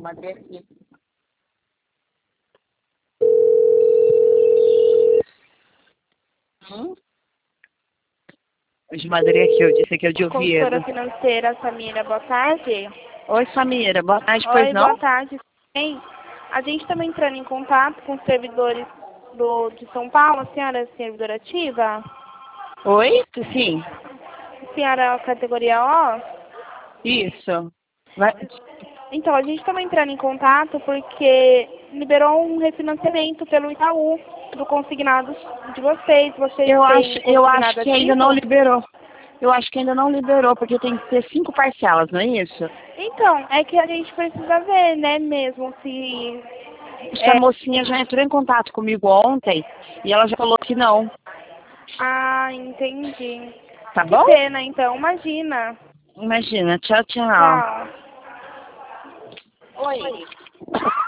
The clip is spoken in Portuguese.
Madre aqui. De Madre aqui, eu disse que é de Consultora Oviedo. financeira Samira, boa tarde. Oi, Samira, boa tarde, pois Oi, não? boa tarde. Bem, a gente está entrando em contato com os servidores de São Paulo. A senhora é servidora ativa? Oi? Sim, A senhora é a categoria O? isso. Vai... Então, a gente estava entrando em contato porque liberou um refinanciamento pelo Itaú do consignado de vocês. Vocês têm Eu acho consignado que ainda não ativo? liberou. Eu acho que ainda não liberou, porque tem que ter 5 parcelas, não é isso? Então, é que a gente precisa ver, né, mesmo se... Essa mocinha já entrou em contato comigo ontem e ela já falou que não. Ah, entendi. Tá Que bom? pena, então. Imagina. Imagina. Tchau, tchau. Tchau. Oi.